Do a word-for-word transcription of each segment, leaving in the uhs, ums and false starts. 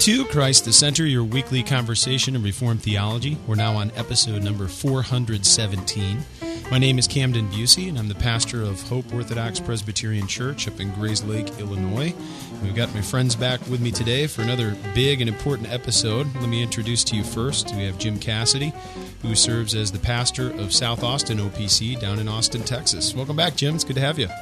to Christ the Center, your weekly conversation in Reformed theology. We're now on episode number four hundred seventeen. My name is Camden Busey, and I'm the pastor of Hope Orthodox Presbyterian Church up in Grayslake, Illinois. We've got my friends back with me today for another big and important episode. Let me introduce to you first. We have Jim Cassidy, who serves as the pastor of South Austin O P C down in Austin, Texas. Welcome back, Jim. It's good to have you.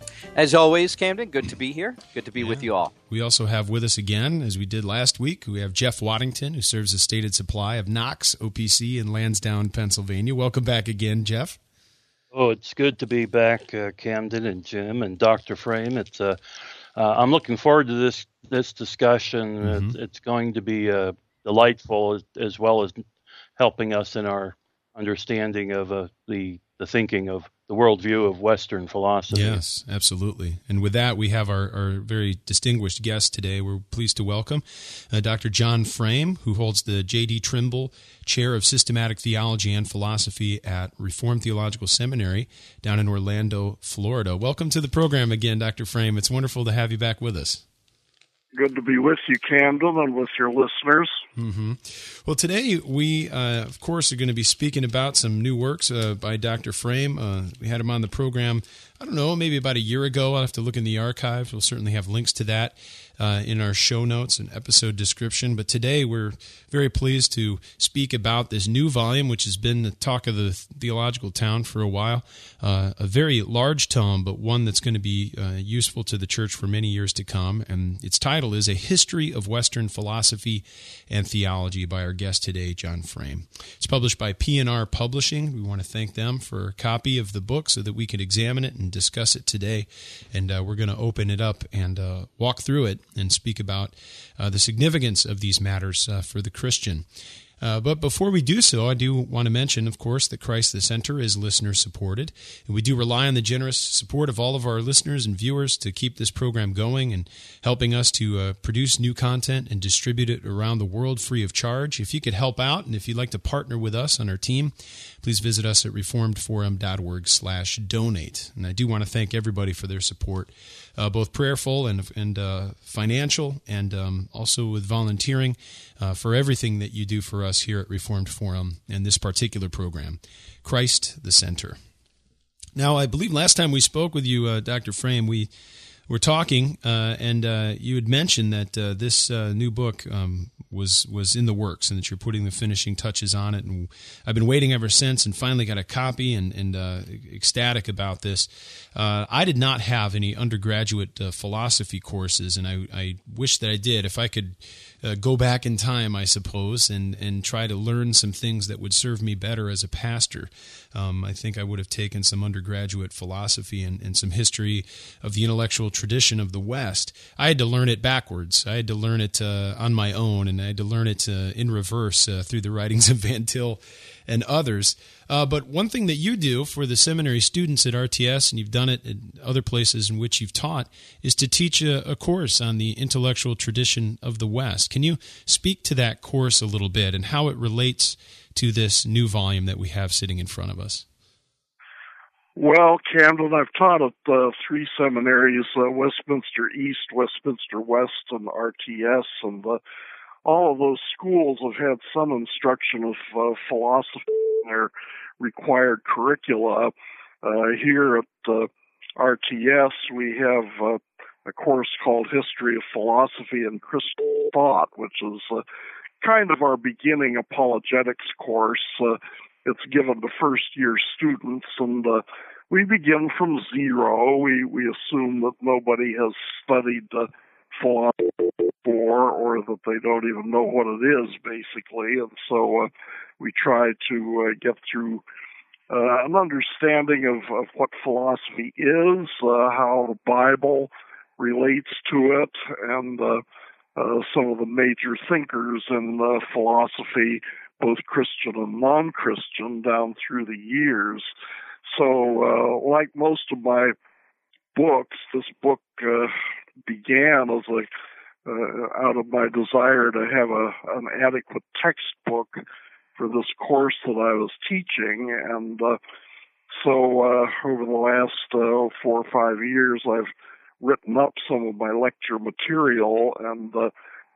As always, Camden, good to be here. Good to be yeah. with you all. We also have with us again, as we did last week, we have Jeff Waddington, who serves as stated supply of Knox O P C in Lansdowne, Pennsylvania. Welcome back again, Jeff. Oh, it's good to be back, uh, Camden and Jim and Doctor Frame. It's uh, uh, I'm looking forward to this this discussion. Mm-hmm. It's, it's going to be uh, delightful as, as well as helping us in our understanding of uh, the the thinking of the worldview of Western philosophy. Yes, absolutely. And with that, we have our, our very distinguished guest today. We're pleased to welcome uh, Doctor John Frame, who holds the J D Trimble Chair of Systematic Theology and Philosophy at Reformed Theological Seminary down in Orlando, Florida. Welcome to the program again, Doctor Frame. It's wonderful to have you back with us. Good to be with you, Camden, and with your listeners. Mm-hmm. Well, today we, uh, of course, are going to be speaking about some new works uh, by Doctor Frame. Uh, we had him on the program, I don't know, maybe about a year ago. I'll have to look in the archives. We'll certainly have links to that uh, in our show notes and episode description. But today we're very pleased to speak about this new volume, which has been the talk of the theological town for a while. Uh, a very large tome, but one that's going to be uh, useful to the church for many years to come. And its title is A History of Western Philosophy and Theology by our guest today, John Frame. It's published by P and R Publishing. We want to thank them for a copy of the book so that we could examine it and discuss it today. And uh, we're going to open it up and uh, walk through it and speak about uh, the significance of these matters uh, for the Christian. Uh, but before we do so, I do want to mention, of course, that Christ the Center is listener-supported. And we do rely on the generous support of all of our listeners and viewers to keep this program going and helping us to uh, produce new content and distribute it around the world free of charge. If you could help out and if you'd like to partner with us on our team, please visit us at reformedforum.org slash donate. And I do want to thank everybody for their support, uh, both prayerful and, and uh, financial, and um, also with volunteering uh, for everything that you do for us here at Reformed Forum and this particular program, Christ the Center. Now, I believe last time we spoke with you, uh, Doctor Frame, we were talking, uh, and uh, you had mentioned that uh, this uh, new book um, was was in the works and that you're putting the finishing touches on it. And I've been waiting ever since and finally got a copy and, and uh, ecstatic about this. Uh, I did not have any undergraduate uh, philosophy courses, and I, I wish that I did. If I could uh, go back in time, I suppose, and, and try to learn some things that would serve me better as a pastor, um, I think I would have taken some undergraduate philosophy and, and some history of the intellectual tradition of the West. I had to learn it backwards. I had to learn it uh, on my own, and I had to learn it uh, in reverse uh, through the writings of Van Til and others. Uh, but one thing that you do for the seminary students at R T S, and you've done it in other places in which you've taught, is to teach a, a course on the intellectual tradition of the West. Can you speak to that course a little bit and how it relates to this new volume that we have sitting in front of us? Well, Camden, I've taught at uh, three seminaries, uh, Westminster East, Westminster West, and R T S, and uh, all of those schools have had some instruction of uh, philosophy in their required curricula. Uh, here at uh, R T S, we have uh, a course called History of Philosophy and Christian Thought, which is uh, kind of our beginning apologetics course. Uh, it's given to first-year students, and uh, we begin from zero. We we assume that nobody has studied uh, philosophy before, or that they don't even know what it is, basically. And so uh, we try to uh, get through uh, an understanding of, of what philosophy is, uh, how the Bible relates to it, and uh, uh, some of the major thinkers in uh, philosophy, both Christian and non-Christian, down through the years. So, uh, like most of my books, this book uh, began as a uh, out of my desire to have a an adequate textbook for this course that I was teaching, and uh, so uh, over the last uh, four or five years, I've written up some of my lecture material and uh,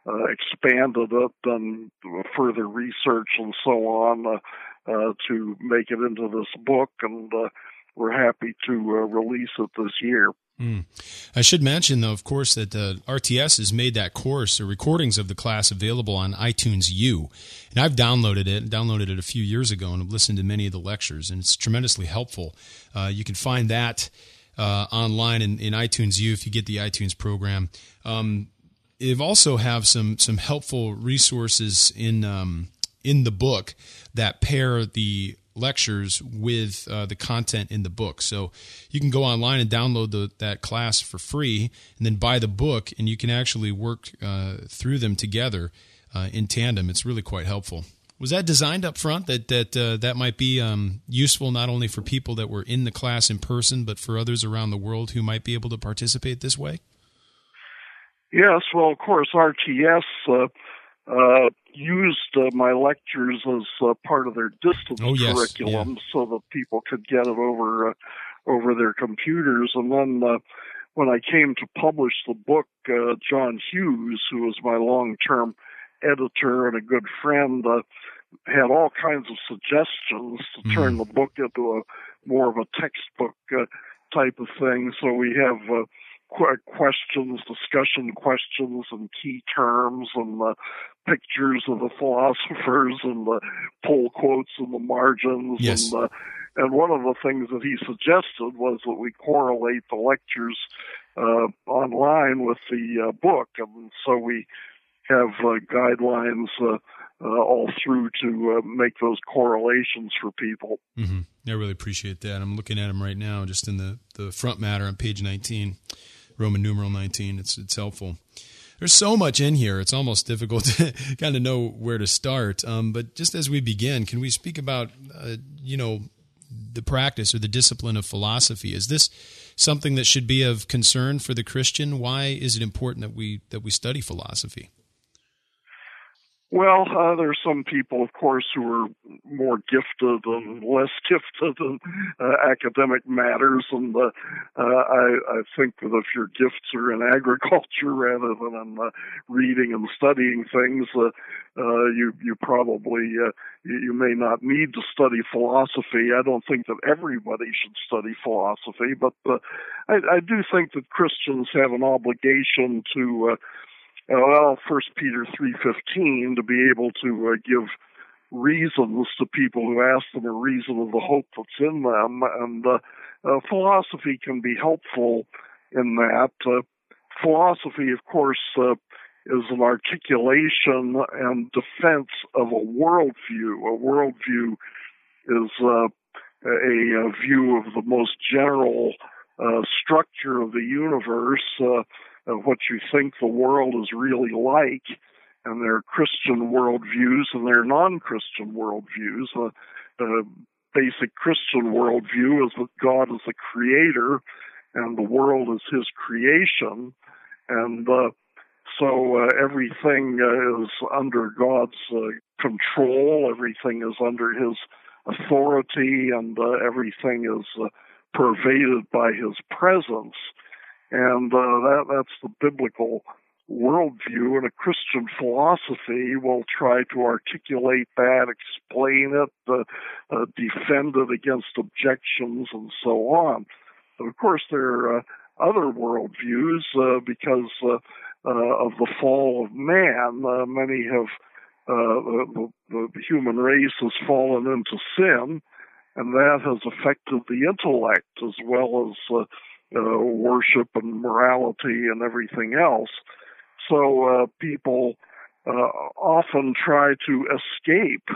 uh, expanded it, done further research and so on uh, uh, to make it into this book, and uh, we're happy to uh, release it this year. Mm. I should mention, though, of course, that uh, R T S has made that course or recordings of the class available on iTunes U. And I've downloaded it, downloaded it a few years ago, and have listened to many of the lectures, and it's tremendously helpful. Uh, you can find that uh, online in, in iTunes U if you get the iTunes program. Um, they also have some some helpful resources in um, in the book that pair the lectures with uh, the content in the book. So you can go online and download the, that class for free and then buy the book, and you can actually work uh, through them together uh, in tandem. It's really quite helpful. Was that designed up front that that uh, that might be um, useful not only for people that were in the class in person, but for others around the world who might be able to participate this way? Yes, well, of course, R T S uh, uh, used uh, my lectures as uh, part of their distance oh, yes. curriculum, yeah. so that people could get it over uh, over their computers. And then uh, when I came to publish the book, uh, John Hughes, who was my long-term editor and a good friend, uh, had all kinds of suggestions to mm. turn the book into a more of a textbook uh, type of thing. So we have uh, questions, discussion questions, and key terms, and uh, pictures of the philosophers, and the pull quotes in the margins. Yes. And, uh, and one of the things that he suggested was that we correlate the lectures uh, online with the uh, book. And so we have uh, guidelines uh, uh, all through to uh, make those correlations for people. Mm-hmm. I really appreciate that. I'm looking at them right now, just in the, the front matter on page nineteen. Roman numeral nineteen. It's it's helpful. There's so much in here. It's almost difficult to kind of know where to start. Um, but just as we begin, can we speak about uh, you know the practice or the discipline of philosophy? Is this something that should be of concern for the Christian? Why is it important that we that we study philosophy? Well, uh, there are some people, of course, who are more gifted and less gifted in uh, academic matters, and uh, uh, I, I think that if your gifts are in agriculture rather than in uh, reading and studying things, uh, uh, you you probably uh, you, you may not need to study philosophy. I don't think that everybody should study philosophy, but uh, I, I do think that Christians have an obligation to. Uh, Uh, well, First Peter three fifteen, to be able to uh, give reasons to people who ask them a reason of the hope that's in them, and uh, uh, philosophy can be helpful in that. Uh, philosophy, of course, uh, is an articulation and defense of a worldview. A worldview is uh, a, a view of the most general uh, structure of the universe, uh, of what you think the world is really like, and there are Christian worldviews and there are non-Christian worldviews. Uh, the basic Christian worldview is that God is the creator and the world is his creation, and uh, so uh, everything uh, is under God's uh, control, everything is under his authority, and uh, everything is uh, pervaded by his presence. And uh, that that's the biblical worldview, and a Christian philosophy will try to articulate that, explain it, uh, uh, defend it against objections, and so on. But of course, there are uh, other worldviews uh, because uh, uh, of the fall of man. Uh, many have, uh, the, the human race has fallen into sin, and that has affected the intellect as well as uh, Uh, worship and morality and everything else. So uh, people uh, often try to escape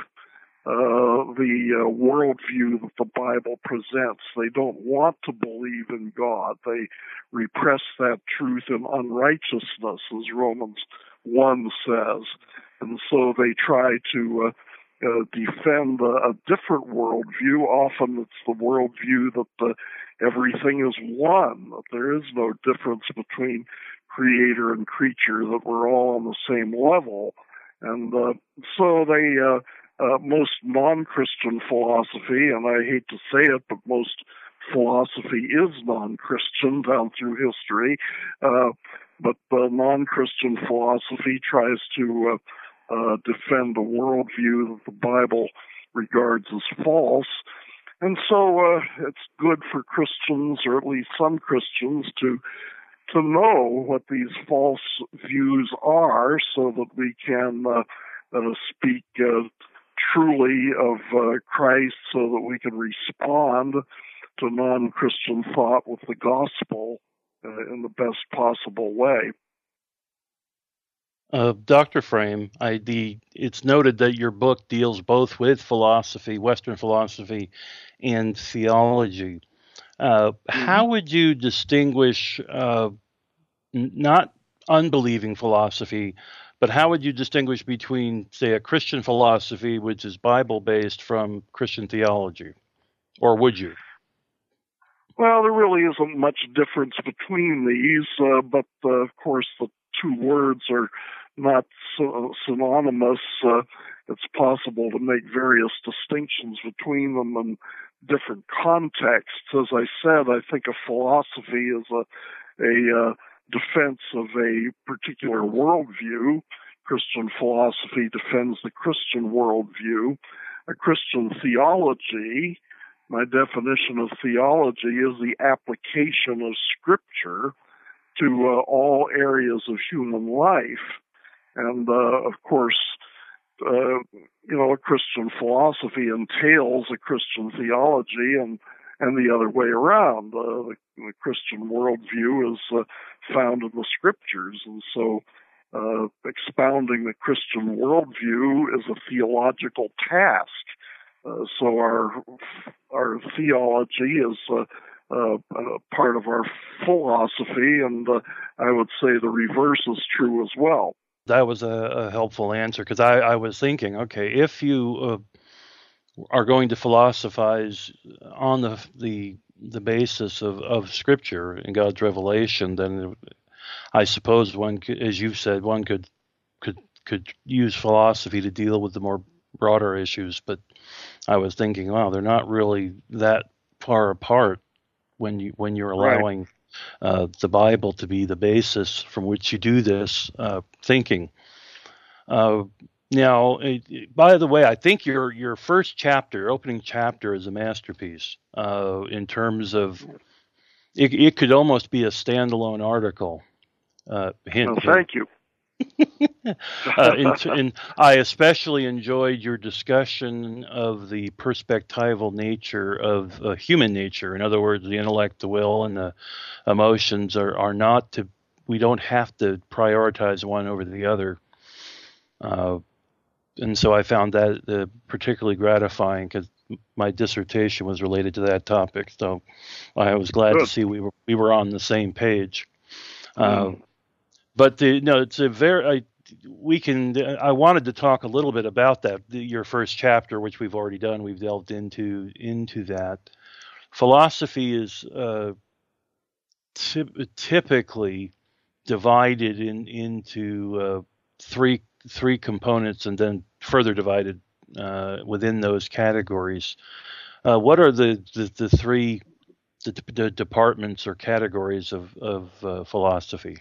uh, the uh, worldview that the Bible presents. They don't want to believe in God. They repress that truth in unrighteousness, as Romans one says. And so they try to uh, uh, defend a, a different worldview. Often it's the worldview that the everything is one, that there is no difference between creator and creature, that we're all on the same level. And uh, so they, uh, uh, most non-Christian philosophy, and I hate to say it, but most philosophy is non-Christian down through history, uh, but uh, non-Christian philosophy tries to uh, uh, defend a worldview that the Bible regards as false. And so uh, it's good for Christians, or at least some Christians, to to know what these false views are, so that we can uh, uh, speak uh, truly of uh, Christ, so that we can respond to non-Christian thought with the gospel uh, in the best possible way. Uh, Doctor Frame, I, the, it's noted that your book deals both with philosophy, Western philosophy, and theology. Uh, mm-hmm. How would you distinguish uh, n- not unbelieving philosophy, but how would you distinguish between, say, a Christian philosophy, which is Bible-based, from Christian theology? Or would you? Well, there really isn't much difference between these, uh, but uh, of course the two words are not so synonymous. Uh, it's possible to make various distinctions between them in different contexts. As I said, I think a philosophy is a, a uh, defense of a particular worldview. Christian philosophy defends the Christian worldview. A Christian theology, my definition of theology is the application of Scripture to uh, all areas of human life. And, uh, of course, uh, you know, a Christian philosophy entails a Christian theology, and, and the other way around. Uh, the, the Christian worldview is uh, found in the Scriptures, and so uh, expounding the Christian worldview is a theological task. Uh, so our our theology is uh, uh, uh, part of our philosophy, and uh, I would say the reverse is true as well. That was a, a helpful answer, because I, I was thinking, okay, if you uh, are going to philosophize on the the, the basis of, of Scripture and God's revelation, then I suppose one could, as you've said, one could could could use philosophy to deal with the more broader issues. But I was thinking, wow, they're not really that far apart when you when you're allowing right. uh, the Bible to be the basis from which you do this uh, thinking. Uh, now, it, by the way, I think your your first chapter, opening chapter, is a masterpiece uh, in terms of it, it could almost be a standalone article. Uh, hint, well, thank you. uh, and, and I especially enjoyed your discussion of the perspectival nature of uh, human nature. In other words, the intellect, the will, and the emotions are, are not to, we don't have to prioritize one over the other. Uh, and so I found that uh, particularly gratifying, because my dissertation was related to that topic. So I was glad Good. to see we were we were on the same page. Mm. Uh, But the, no, it's a very. I, we can. I wanted to talk a little bit about that. The, your first chapter, which we've already done, we've delved into into that. Philosophy is uh, ty- typically divided in into uh, three three components, and then further divided uh, within those categories. Uh, what are the the, the three the, the departments or categories of of uh, philosophy?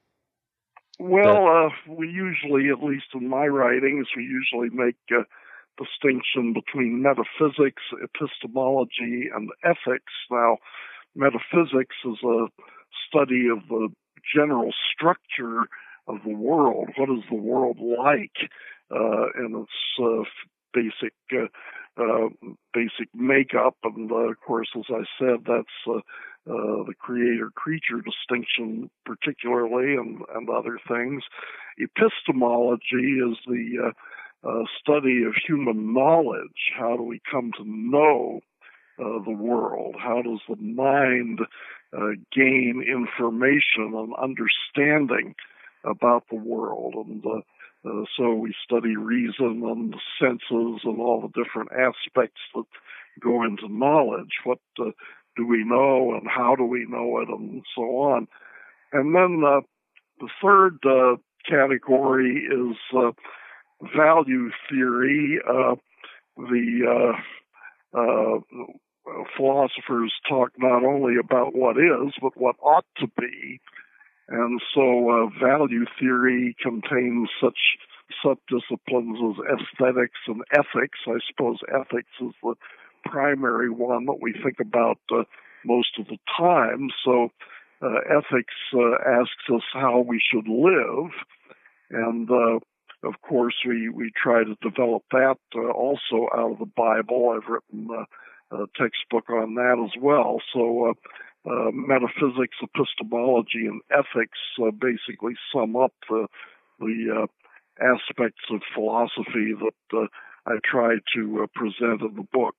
Well, uh, we usually, at least in my writings, we usually make a distinction between metaphysics, epistemology, and ethics. Now, metaphysics is a study of the general structure of the world. What is the world like uh, in its uh, basic uh, uh, basic makeup? And, uh, of course, as I said, that's uh, Uh, the creator-creature distinction particularly, and, and other things. Epistemology is the uh, uh, study of human knowledge. How do we come to know uh, the world? How does the mind uh, gain information and understanding about the world? And uh, uh, so we study reason and the senses and all the different aspects that go into knowledge. What uh, do we know, and how do we know it, and so on. And then uh, the third uh, category is uh, value theory. Uh, the uh, uh, philosophers talk not only about what is, but what ought to be. And so uh, value theory contains such subdisciplines as aesthetics and ethics. I suppose ethics is the primary one that we think about uh, most of the time. So uh, ethics uh, asks us how we should live. And, uh, of course, we, we try to develop that uh, also out of the Bible. I've written uh, a textbook on that as well. So uh, uh, metaphysics, epistemology, and ethics uh, basically sum up the, the uh, aspects of philosophy that uh, I try to uh, present in the book.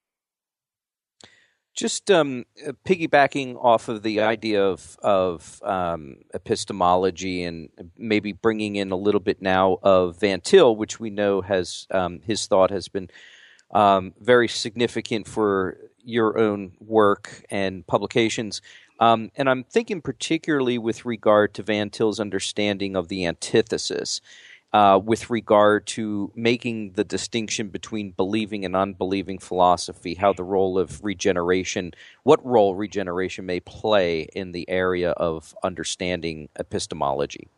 Just um, piggybacking off of the idea of, of um, epistemology and maybe bringing in a little bit now of Van Til, which we know has um, his thought has been um, very significant for your own work and publications. Um, and I'm thinking particularly with regard to Van Til's understanding of the antithesis. Uh, with regard to making the distinction between believing and unbelieving philosophy, how the role of regeneration, what role regeneration may play in the area of understanding epistemology.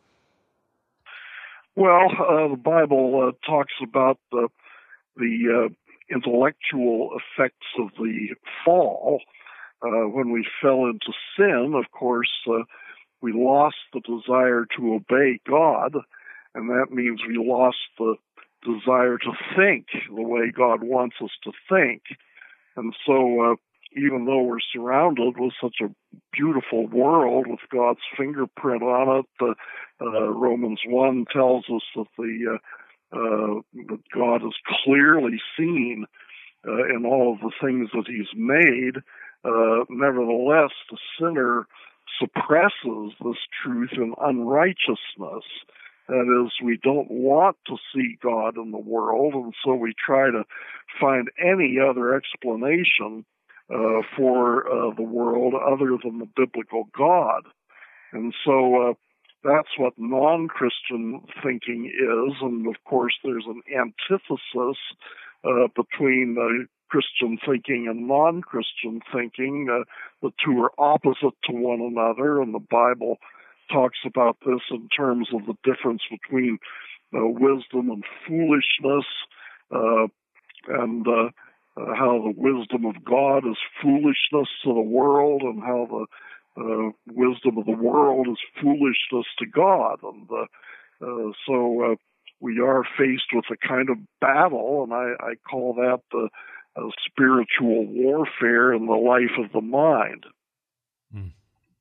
Well, uh, the Bible uh, talks about the, the uh, intellectual effects of the fall. Uh, when we fell into sin, of course, uh, we lost the desire to obey God. And that means we lost the desire to think the way God wants us to think. And so uh, even though we're surrounded with such a beautiful world with God's fingerprint on it, uh, uh, Romans one tells us that, the, uh, uh, that God is clearly seen uh, in all of the things that he's made. Uh, nevertheless, the sinner suppresses this truth in unrighteousness. That is, we don't want to see God in the world, and so we try to find any other explanation uh, for uh, the world other than the biblical God. And so uh, that's what non-Christian thinking is, and of course there's an antithesis uh, between uh, Christian thinking and non-Christian thinking. Uh, the two are opposite to one another, and the Bible talks about this in terms of the difference between uh, wisdom and foolishness, uh, and uh, uh, how the wisdom of God is foolishness to the world, and how the uh, wisdom of the world is foolishness to God. And uh, uh, so uh, we are faced with a kind of battle, and I, I call that the uh, spiritual warfare in the life of the mind. Mm.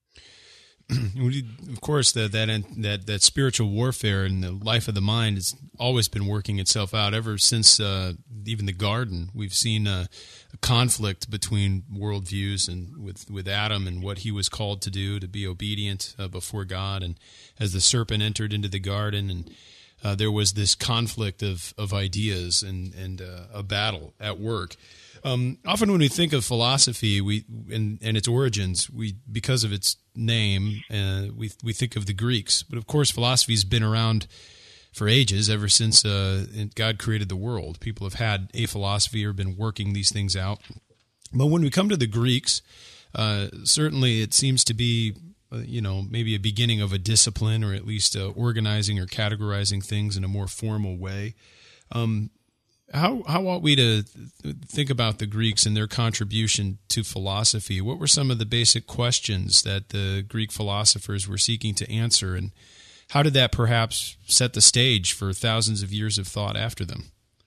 Of course, that that that that spiritual warfare in the life of the mind has always been working itself out ever since uh, even the garden. We've seen uh, a conflict between worldviews, and with, with Adam and what he was called to do, to be obedient uh, before God. And as the serpent entered into the garden, and uh, there was this conflict of of ideas and and uh, a battle at work. Um, often when we think of philosophy, we and, and its origins, we because of its name, uh, we we think of the Greeks. But of course, philosophy has been around for ages, ever since uh, God created the world. People have had a philosophy or been working these things out. But when we come to the Greeks, uh, certainly it seems to be, uh, you know, maybe a beginning of a discipline, or at least uh, organizing or categorizing things in a more formal way. Um, How how ought we to think about the Greeks and their contribution to philosophy? What were some of the basic questions that the Greek philosophers were seeking to answer, and how did that perhaps set the stage for thousands of years of thought after them?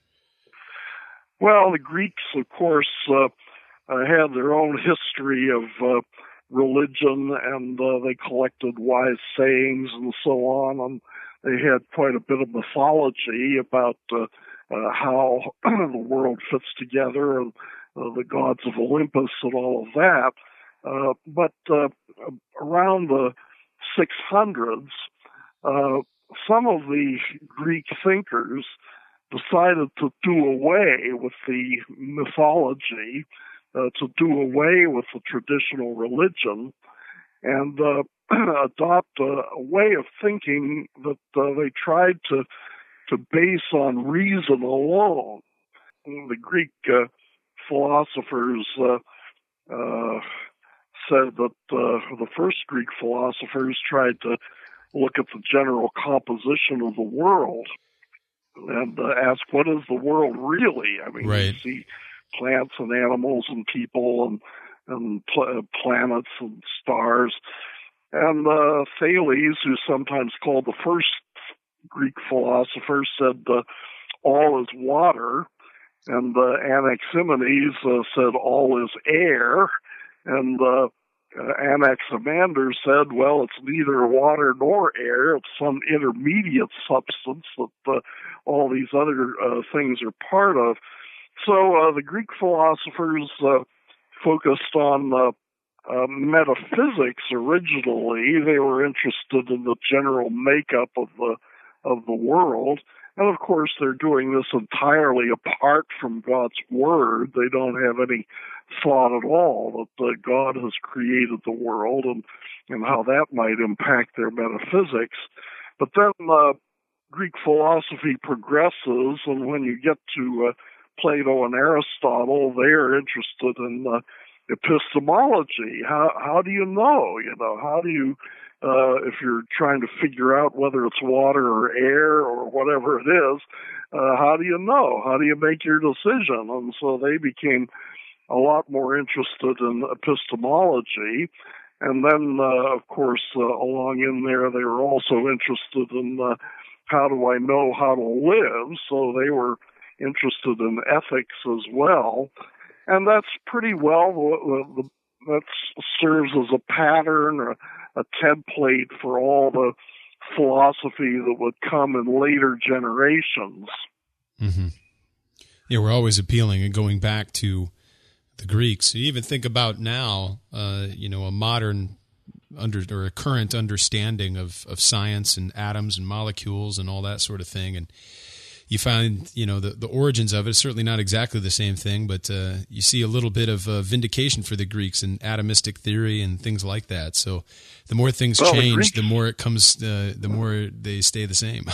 Well, the Greeks, of course, uh, uh, had their own history of uh, religion, and uh, they collected wise sayings and so on, and they had quite a bit of mythology about uh, Uh, how the world fits together, and uh, the gods of Olympus and all of that. Uh, but uh, around the six hundreds, uh, some of the Greek thinkers decided to do away with the mythology, uh, to do away with the traditional religion, and uh, adopt a, a way of thinking that uh, they tried to to base on reason alone. The Greek uh, philosophers uh, uh, said that uh, the first Greek philosophers tried to look at the general composition of the world and uh, ask, what is the world really? I mean, right. you see plants and animals and people and, and pl- planets and stars. And uh, Thales, who's sometimes called the first Greek philosopher, said uh, all is water. And uh, Anaximenes uh, said all is air. And uh, uh, Anaximander said, well, it's neither water nor air. It's some intermediate substance that uh, all these other uh, things are part of. So uh, the Greek philosophers uh, focused on uh, uh, metaphysics originally. They were interested in the general makeup of the of the world. And of course, they're doing this entirely apart from God's Word. They don't have any thought at all that uh, God has created the world and, and how that might impact their metaphysics. But then uh, Greek philosophy progresses, and when you get to uh, Plato and Aristotle, they are interested in uh, epistemology. How how do you know? You know, how do you Uh, if you're trying to figure out whether it's water or air or whatever it is, uh, how do you know? How do you make your decision? And so they became a lot more interested in epistemology. And then, uh, of course, uh, along in there, they were also interested in uh, how do I know how to live? So they were interested in ethics as well. And that's pretty well, the, the, that serves as a pattern or a template for all the philosophy that would come in later generations. Mm-hmm. Yeah, we're always appealing and going back to the Greeks. You even think about now, uh, you know, a modern under or a current understanding of, of science and atoms and molecules and all that sort of thing. And you find, you know, the, the origins of it is certainly not exactly the same thing, but uh, you see a little bit of uh, vindication for the Greeks in atomistic theory and things like that. So the more things well, change, the, the more it comes, uh, the more they stay the same.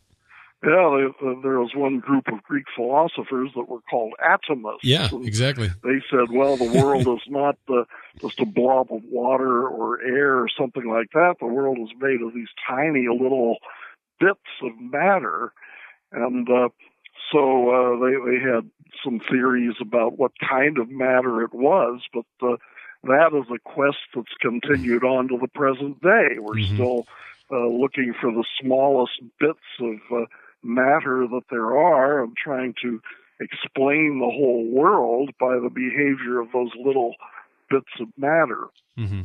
yeah, they, uh, there was one group of Greek philosophers that were called atomists. Yeah, exactly. They said, well, the world is not uh, just a blob of water or air or something like that. The world is made of these tiny little bits of matter. And uh, so uh, they, they had some theories about what kind of matter it was, but uh, that is a quest that's continued on to the present day. We're mm-hmm. still uh, looking for the smallest bits of uh, matter that there are and trying to explain the whole world by the behavior of those little bits of matter. Mm-hmm.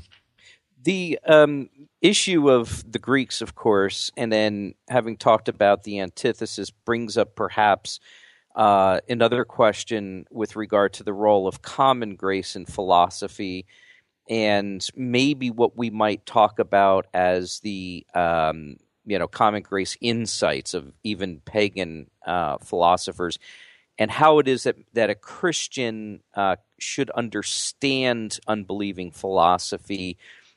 The um, issue of the Greeks, of course, and then having talked about the antithesis brings up perhaps uh, another question with regard to the role of common grace in philosophy and maybe what we might talk about as the um, you know common grace insights of even pagan uh, philosophers, and how it is that, that a Christian uh, should understand unbelieving philosophy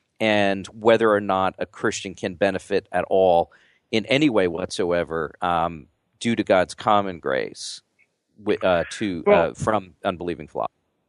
and whether or not a Christian can benefit at all in any way whatsoever um, due to God's common grace uh, to well, uh, from unbelieving philosophy.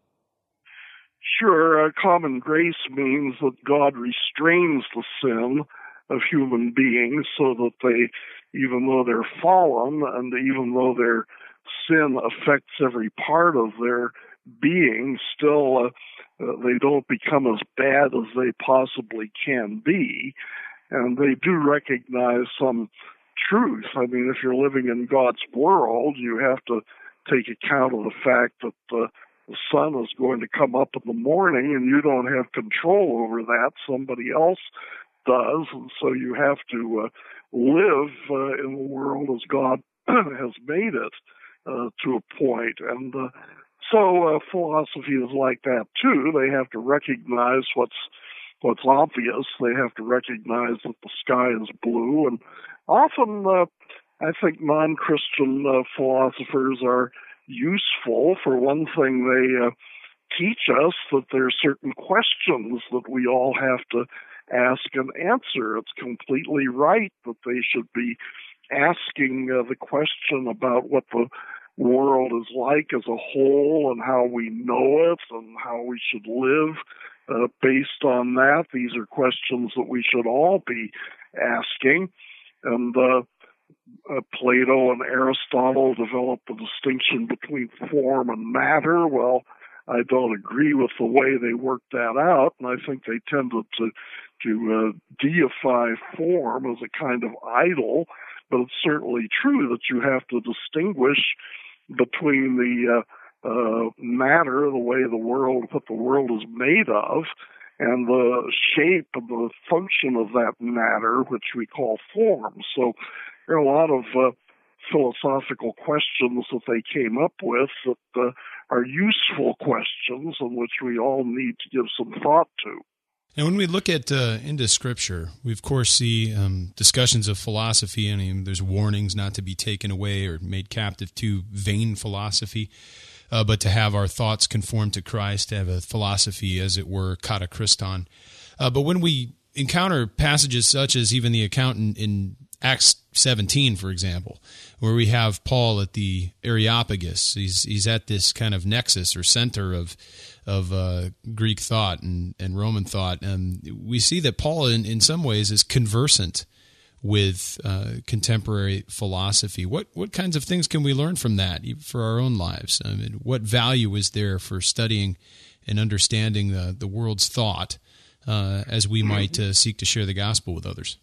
Sure, uh, common grace means that God restrains the sin of human beings so that they, even though they're fallen and even though their sin affects every part of their being, still uh, Uh, they don't become as bad as they possibly can be, and they do recognize some truth. I mean, if you're living in God's world, you have to take account of the fact that uh, the sun is going to come up in the morning, and you don't have control over that. Somebody else does, and so you have to uh, live uh, in the world as God has made it uh, to a point. And uh, So uh, philosophy is like that too. They have to recognize what's what's obvious. They have to recognize that the sky is blue. And often, uh, I think non-Christian uh, philosophers are useful. For one thing, they uh, teach us that there are certain questions that we all have to ask and answer. It's completely right that they should be asking uh, the question about what the world is like as a whole and how we know it and how we should live uh, based on that, these are questions that we should all be asking. And uh, uh, Plato and Aristotle developed the distinction between form and matter. Well, I don't agree with the way they worked that out, and I think they tended to to uh, deify form as a kind of idol. But it's certainly true that you have to distinguish between the uh, uh, matter, the way the world, what the world is made of, and the shape and the function of that matter, which we call form. So there are a lot of uh, philosophical questions that they came up with that uh, are useful questions in which we all need to give some thought to. And when we look at uh, into Scripture, we of course see um, discussions of philosophy, and I mean, there's warnings not to be taken away or made captive to vain philosophy, uh, but to have our thoughts conform to Christ, to have a philosophy, as it were, kata Christon. Uh, but when we encounter passages such as even the account in, in Acts seventeen, for example, where we have Paul at the Areopagus, he's he's at this kind of nexus or center of of uh, Greek thought and, and Roman thought, and we see that Paul, in, in some ways, is conversant with uh, contemporary philosophy. What what kinds of things can we learn from that for our own lives? I mean, what value is there for studying and understanding the, the world's thought uh, as we might uh, seek to share the gospel with others?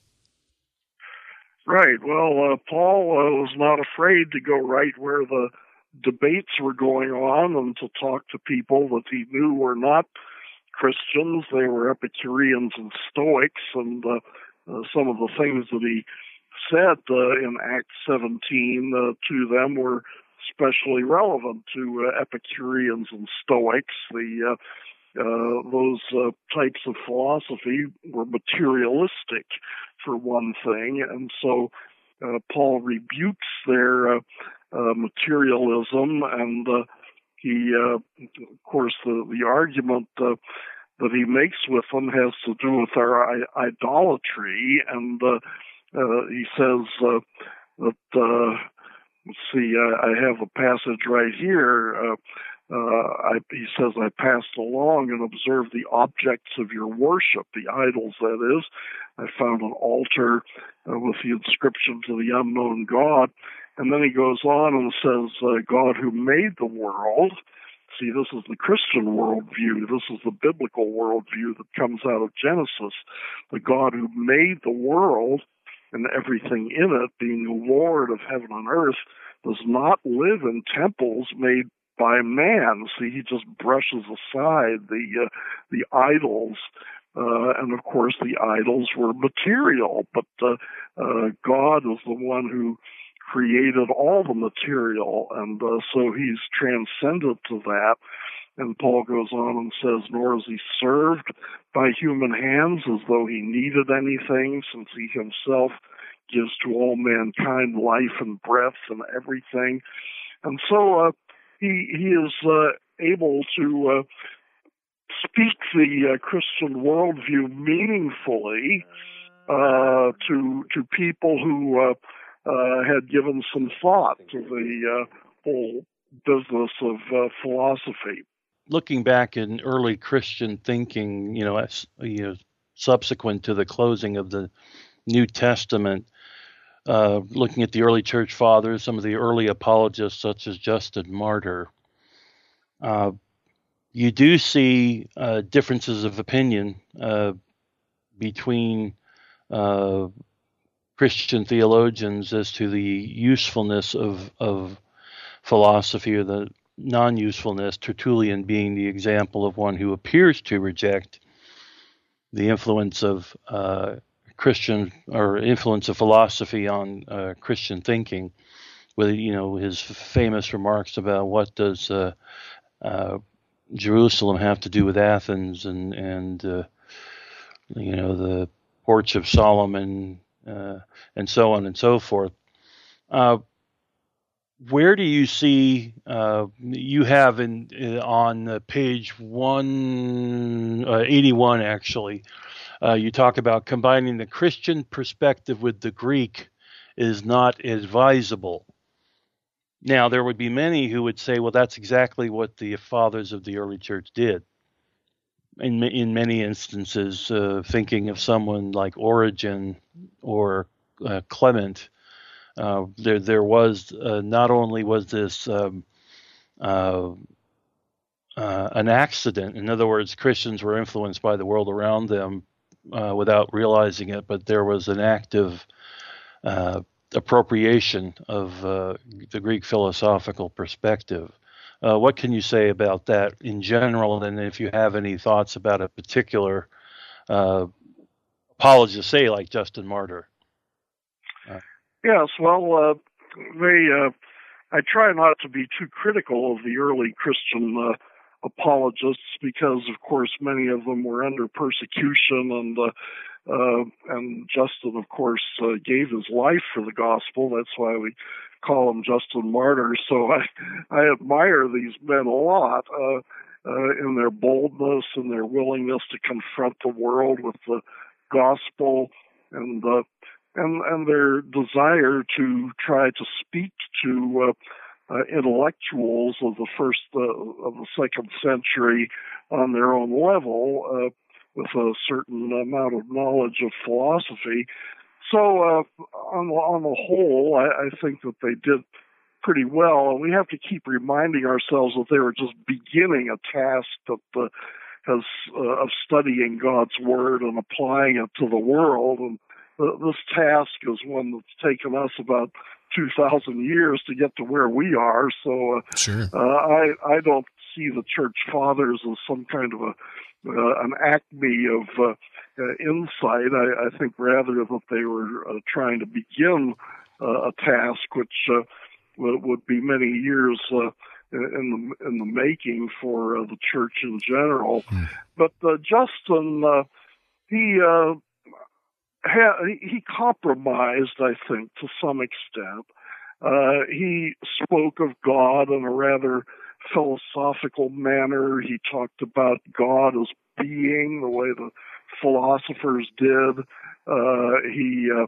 Right. Well, uh, Paul uh, was not afraid to go right where the debates were going on and to talk to people that he knew were not Christians. They were Epicureans and Stoics, and uh, uh, some of the things that he said uh, in Acts seventeen uh, to them were especially relevant to uh, Epicureans and Stoics. The uh, Uh, those uh, types of philosophy were materialistic, for one thing, and so uh, Paul rebukes their uh, uh, materialism, and uh, he, uh, of course, the, the argument uh, that he makes with them has to do with our I- idolatry, and uh, uh, he says uh, that, uh, let's see, I, I have a passage right here. Uh, Uh, I, he says, I passed along and observed the objects of your worship, the idols, that is. I found an altar uh, with the inscription to the unknown God. And then he goes on and says, uh, God who made the world. See, this is the Christian worldview. This is the biblical worldview that comes out of Genesis. The God who made the world and everything in it, being the Lord of heaven and earth, does not live in temples made by man. See, he just brushes aside the uh, the idols, uh, and of course the idols were material, but uh, uh, God is the one who created all the material, and uh, so he's transcended to that. And Paul goes on and says, nor is he served by human hands as though he needed anything, since he himself gives to all mankind life and breath and everything. And so uh, He, he is uh, able to uh, speak the uh, Christian worldview meaningfully uh, to to people who uh, uh, had given some thought to the uh, whole business of uh, philosophy. Looking back in early Christian thinking, you know, as, you know, subsequent to the closing of the New Testament, Uh, looking at the early church fathers, some of the early apologists, such as Justin Martyr, uh, you do see uh, differences of opinion uh, between uh, Christian theologians as to the usefulness of, of philosophy or the non-usefulness, Tertullian being the example of one who appears to reject the influence of uh, Christian or influence of philosophy on uh, Christian thinking, with, you know, his famous remarks about what does uh, uh, Jerusalem have to do with Athens, and and uh, you know, the Porch of Solomon, uh, and so on and so forth. Uh, where do you see uh, you have in uh, on uh, page one uh, eighty-one actually? Uh, you talk about combining the Christian perspective with the Greek is not advisable. Now, there would be many who would say, well, that's exactly what the fathers of the early church did. in in many instances, uh, thinking of someone like Origen or uh, Clement, uh, there there was uh, not only was this um, uh, uh, an accident. In other words, Christians were influenced by the world around them uh, without realizing it, but there was an active uh, appropriation of uh, the Greek philosophical perspective. Uh, what can you say about that in general, and if you have any thoughts about a particular uh, apologist, say like Justin Martyr? Uh, yes, well, uh, they. Uh, I try not to be too critical of the early Christian uh, apologists because, of course, many of them were under persecution, and uh, uh, and Justin, of course, uh, gave his life for the gospel. That's why we call him Justin Martyr. So I I admire these men a lot uh, uh, in their boldness and their willingness to confront the world with the gospel, and uh, and and their desire to try to speak to uh, uh, intellectuals of the first uh, of the second century on their own level uh, with a certain amount of knowledge of philosophy. So uh, on the, on the whole, I, I think that they did pretty well, and we have to keep reminding ourselves that they were just beginning a task that uh, has uh, of studying God's word and applying it to the world. And uh, this task is one that's taken us about two thousand years to get to where we are. So uh, sure. uh, I I don't see the church fathers as some kind of a uh, an acme of uh, uh, insight. I, I think rather that they were uh, trying to begin uh, a task which uh, w- would be many years uh, in the in the making for uh, the church in general. Hmm. But uh, Justin, uh, he. Uh, He compromised, I think, to some extent. Uh, he spoke of God in a rather philosophical manner. He talked about God as being the way the philosophers did. Uh, he uh,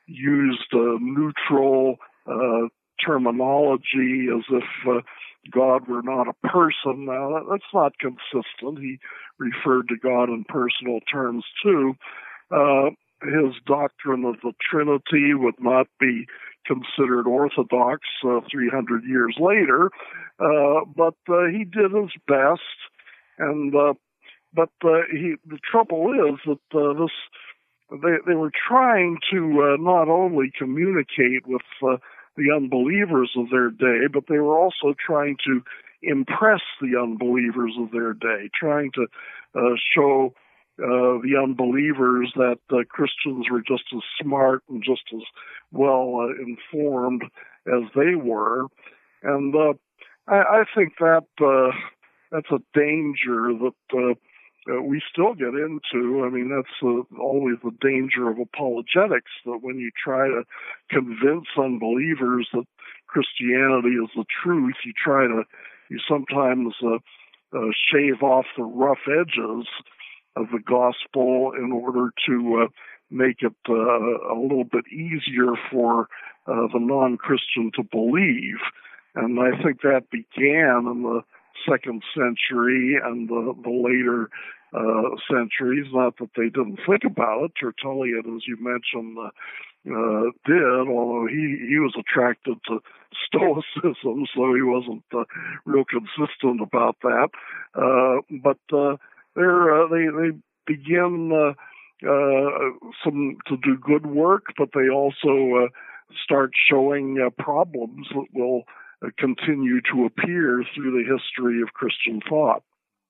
used a neutral uh, terminology as if uh, God were not a person. Now, that's not consistent. He referred to God in personal terms, too. Uh, His doctrine of the Trinity would not be considered orthodox uh, three hundred years later, uh, but uh, he did his best. And uh, but uh, he, the trouble is that uh, this they they were trying to uh, not only communicate with uh, the unbelievers of their day, but they were also trying to impress the unbelievers of their day, trying to uh, show Uh, the unbelievers that uh, Christians were just as smart and just as well uh, informed as they were, and uh, I, I think that uh, that's a danger that uh, uh, we still get into. I mean, that's uh, always the danger of apologetics, that when you try to convince unbelievers that Christianity is the truth, you try to you sometimes uh, uh, shave off the rough edges of the gospel in order to uh, make it uh, a little bit easier for uh, the non-Christian to believe. And I think that began in the second century and the, the later uh, centuries. Not that they didn't think about it. Tertullian, as you mentioned, uh, uh, did, although he, he was attracted to Stoicism, so he wasn't uh, real consistent about that. Uh, but uh, They're, uh, they they begin uh, uh, some to do good work, but they also uh, start showing uh, problems that will uh, continue to appear through the history of Christian thought.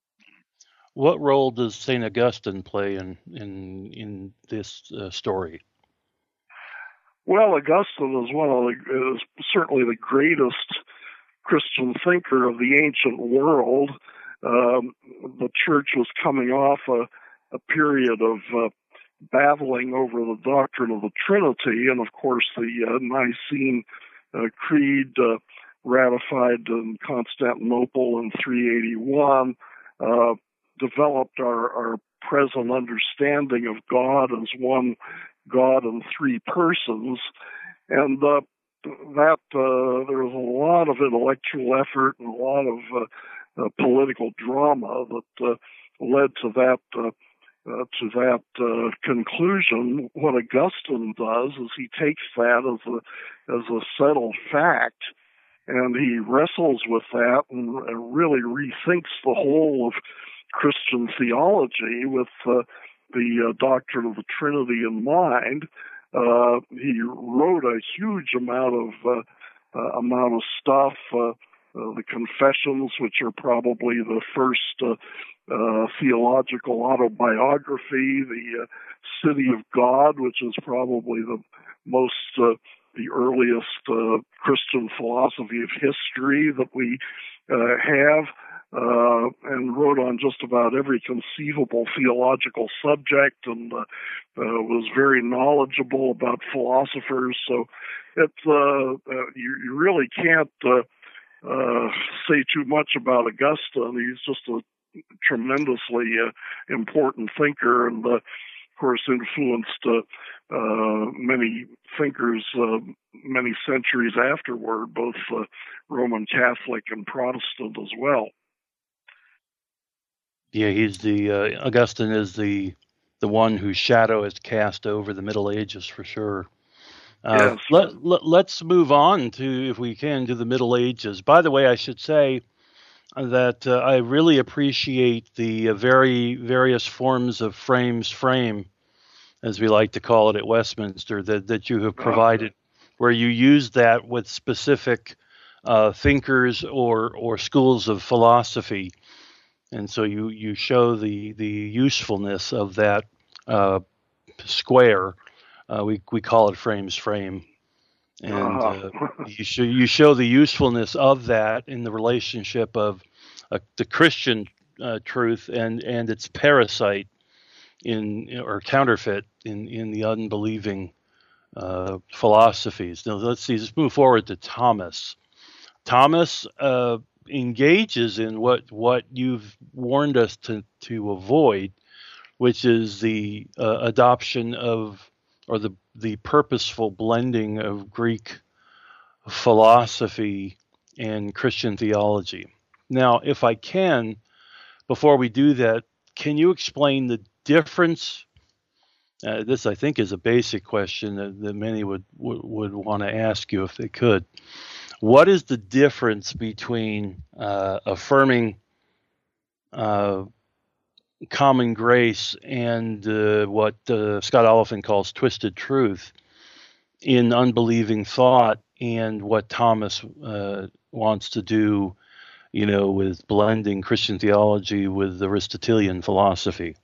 What role does Saint Augustine play in in in this uh, story? Well, Augustine is one of the is certainly the greatest Christian thinker of the ancient world. Um, the church was coming off a, a period of uh, battling over the doctrine of the Trinity, and of course the uh, Nicene uh, Creed uh, ratified in Constantinople in three eighty-one uh, developed our, our present understanding of God as one God in three persons, and uh, that uh, there was a lot of intellectual effort and a lot of uh, Uh, political drama that uh, led to that uh, uh, to that uh, conclusion. What Augustine does is he takes that as a as a settled fact, and he wrestles with that and, and really rethinks the whole of Christian theology with uh, the uh, doctrine of the Trinity in mind. Uh, he wrote a huge amount of uh, uh, amount of stuff. Uh, uh, the Confessions, which are probably the first uh, uh, theological autobiography. The uh, City of God, which is probably the most uh, the earliest uh, Christian philosophy of history that we uh, have. Uh, and wrote on just about every conceivable theological subject, and uh, uh, was very knowledgeable about philosophers. So it's uh, uh, you, you really can't uh, uh, say too much about Augustine. He's just a tremendously uh, important thinker, and uh, of course influenced uh, uh, many thinkers uh, many centuries afterward, both uh, Roman Catholic and Protestant as well. Yeah, he's the uh, Augustine is the the one whose shadow is cast over the Middle Ages for sure. Uh, yes. let, let, let's move on to, if we can, to the Middle Ages. By the way, I should say that uh, I really appreciate the uh, very various forms of frames frame, as we like to call it at Westminster, that, that you have provided, where you use that with specific uh, thinkers or or schools of philosophy. And so you, you show the, the usefulness of that uh, square. Uh, we we call it frames frame, and uh, you show you show the usefulness of that in the relationship of uh, the Christian uh, truth and, and its parasite in or counterfeit in, in the unbelieving uh, philosophies. Now let's see. Let's move forward to Thomas. Thomas. Uh, engages in what what you've warned us to to avoid, which is the uh, adoption of or the the purposeful blending of Greek philosophy and Christian theology. Now, if I can, before we do that, can you explain the difference? Uh, this, I think, is a basic question that, that many would, would would want to ask you if they could. What is the difference between uh, affirming uh, common grace and uh, what uh, Scott Oliphint calls twisted truth in unbelieving thought, and what Thomas uh, wants to do, you know, with blending Christian theology with Aristotelian philosophy?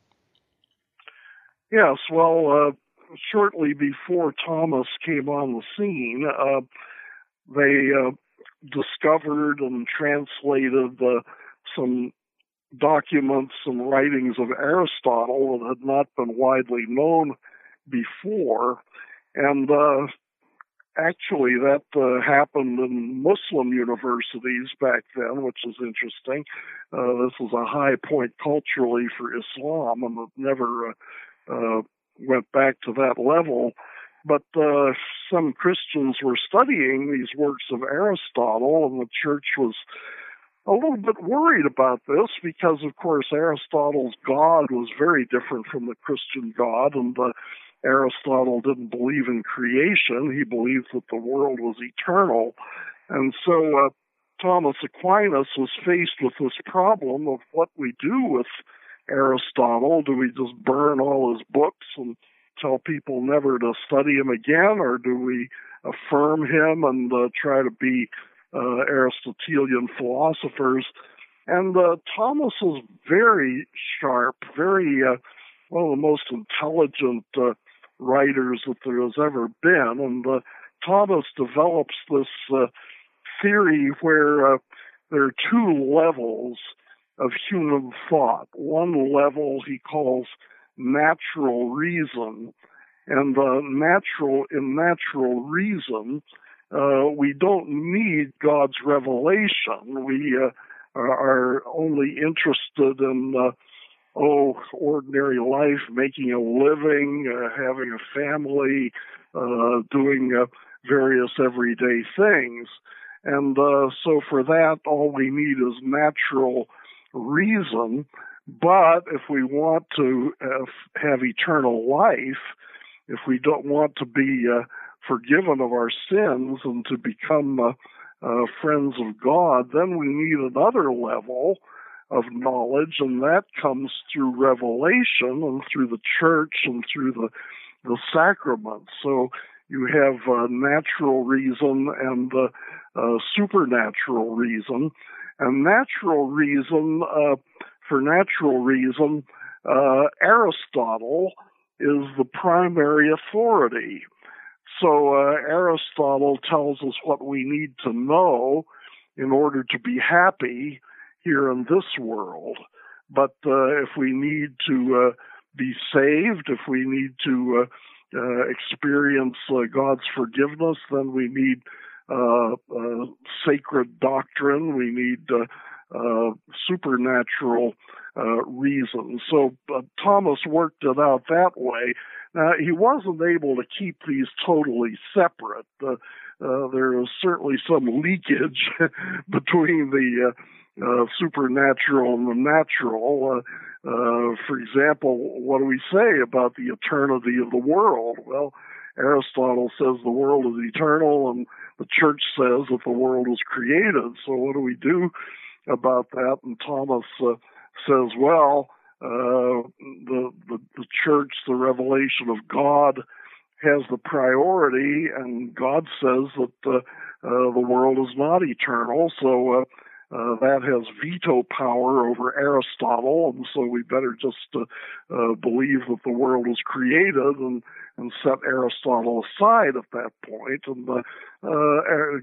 Yes, well, uh, shortly before Thomas came on the scene, uh, they uh, discovered and translated uh, some documents and writings of Aristotle that had not been widely known before. And uh, actually, that uh, happened in Muslim universities back then, which is interesting. Uh, this was a high point culturally for Islam, and it never uh, uh, went back to that level. But uh, some Christians were studying these works of Aristotle, and the church was a little bit worried about this because, of course, Aristotle's God was very different from the Christian God, and uh, Aristotle didn't believe in creation. He believed that the world was eternal. And so uh, Thomas Aquinas was faced with this problem of what we do with Aristotle. Do we just burn all his books and tell people never to study him again, or do we affirm him and uh, try to be uh, Aristotelian philosophers? And uh, Thomas is very sharp, very uh, one of the most intelligent uh, writers that there has ever been. And uh, Thomas develops this uh, theory where uh, there are two levels of human thought. One level he calls natural reason, and uh, natural in natural reason, uh, we don't need God's revelation. We uh, are only interested in uh, oh, ordinary life, making a living, uh, having a family, uh, doing uh, various everyday things. And uh, so for that, all we need is natural reason. But if we want to have, have eternal life, if we don't want to be uh, forgiven of our sins and to become uh, uh, friends of God, then we need another level of knowledge, and that comes through revelation and through the church and through the, the sacraments. So you have uh, natural reason and uh, uh, supernatural reason. And natural reason, uh, for natural reason, uh, Aristotle is the primary authority. So uh, Aristotle tells us what we need to know in order to be happy here in this world. But uh, if we need to uh, be saved, if we need to uh, uh, experience uh, God's forgiveness, then we need uh, uh, sacred doctrine. We need uh, uh, supernatural uh, reasons. So uh, Thomas worked it out that way. Now, he wasn't able to keep these totally separate. Uh, uh, there was certainly some leakage between the uh, Uh, supernatural and the natural. Uh, uh, for example, what do we say about the eternity of the world? Well, Aristotle says the world is eternal, and the church says that the world was created. So what do we do about that? And Thomas uh, says, well, uh, the, the the church, the revelation of God, has the priority, and God says that uh, uh, the world is not eternal. So uh, Uh, that has veto power over Aristotle, and so we better just uh, uh, believe that the world was created and, and set Aristotle aside at that point. And uh, uh,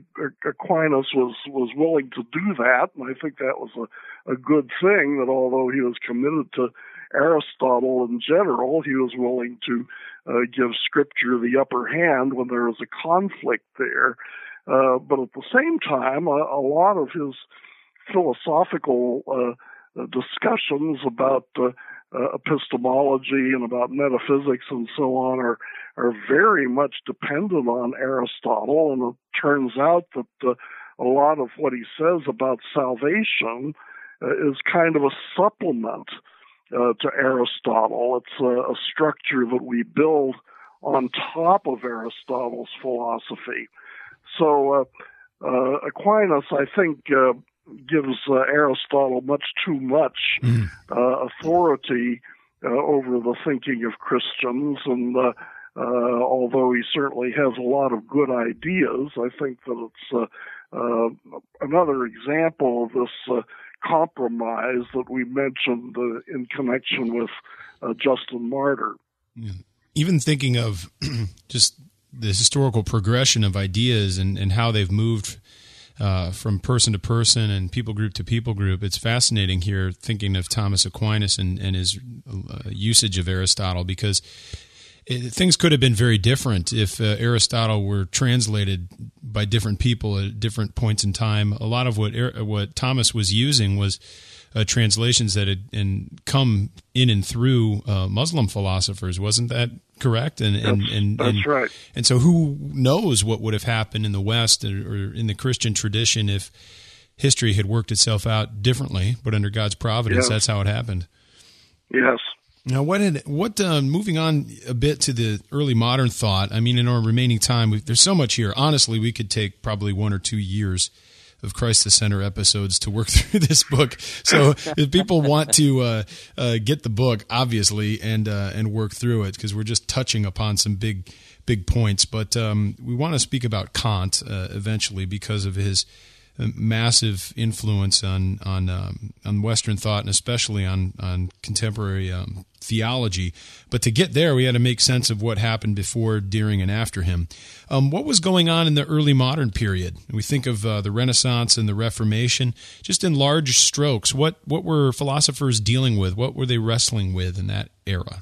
Aquinas was, was willing to do that, and I think that was a, a good thing, that although he was committed to Aristotle in general, he was willing to uh, give Scripture the upper hand when there was a conflict there. Uh, but at the same time, a, a lot of his philosophical uh, discussions about uh, uh, epistemology and about metaphysics and so on are are very much dependent on Aristotle, and it turns out that uh, a lot of what he says about salvation uh, is kind of a supplement uh, to Aristotle. It's a, a structure that we build on top of Aristotle's philosophy. So uh, uh, Aquinas, I think, uh, gives uh, Aristotle much too much mm. uh, authority uh, over the thinking of Christians, and uh, uh, although he certainly has a lot of good ideas, I think that it's uh, uh, another example of this uh, compromise that we mentioned uh, in connection with uh, Justin Martyr. Yeah. Even thinking of just the historical progression of ideas and, and how they've moved Uh, from person to person and people group to people group. It's fascinating here thinking of Thomas Aquinas and, and his uh, usage of Aristotle, because it, things could have been very different if uh, Aristotle were translated by different people at different points in time. A lot of what what Thomas was using was uh, translations that had and come in and through uh, Muslim philosophers. Wasn't that correct? And and, that's, and, that's and, right. And so who knows what would have happened in the West or in the Christian tradition if history had worked itself out differently, but under God's providence, yes. That's how it happened. Yes. Now, what did what? Uh, moving on a bit to the early modern thought. I mean, in our remaining time, we, there's so much here. Honestly, we could take probably one or two years of Christ the Center episodes to work through this book. So, if people want to uh, uh, get the book, obviously, and uh, and work through it, because we're just touching upon some big big points. But um, we want to speak about Kant uh, eventually because of his massive influence on on um, on Western thought, and especially on on contemporary um, theology. But to get there, we had to make sense of what happened before, during, and after him. Um, what was going on in the early modern period? We think of uh, the Renaissance and the Reformation. Just in large strokes, what what were philosophers dealing with? What were they wrestling with in that era?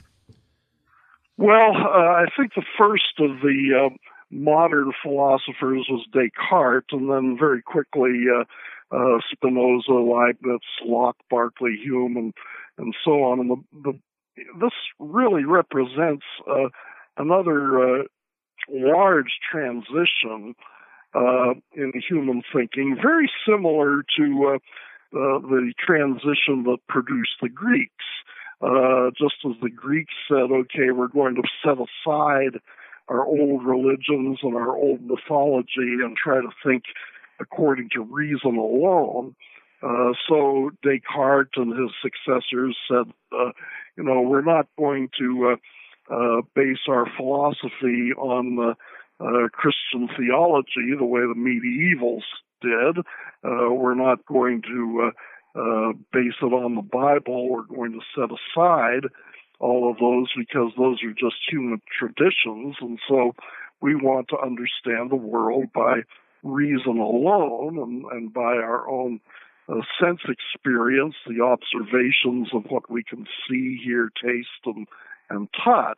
Well, uh, I think the first of the uh, modern philosophers was Descartes, and then very quickly uh, uh, Spinoza, Leibniz, Locke, Berkeley, Hume, and, and so on. And the, the, this really represents uh, another uh, large transition uh, in human thinking, very similar to uh, uh, the transition that produced the Greeks. Uh, just as the Greeks said, okay, we're going to set aside our old religions and our old mythology and try to think according to reason alone. Uh, so Descartes and his successors said, uh, you know, we're not going to uh, uh, base our philosophy on uh, uh, Christian theology the way the medievals did. Uh, we're not going to uh, uh, base it on the Bible. We're going to set aside all of those because those are just human traditions. And so we want to understand the world by reason alone and, and by our own uh, sense experience, the observations of what we can see, hear, taste, and, and touch.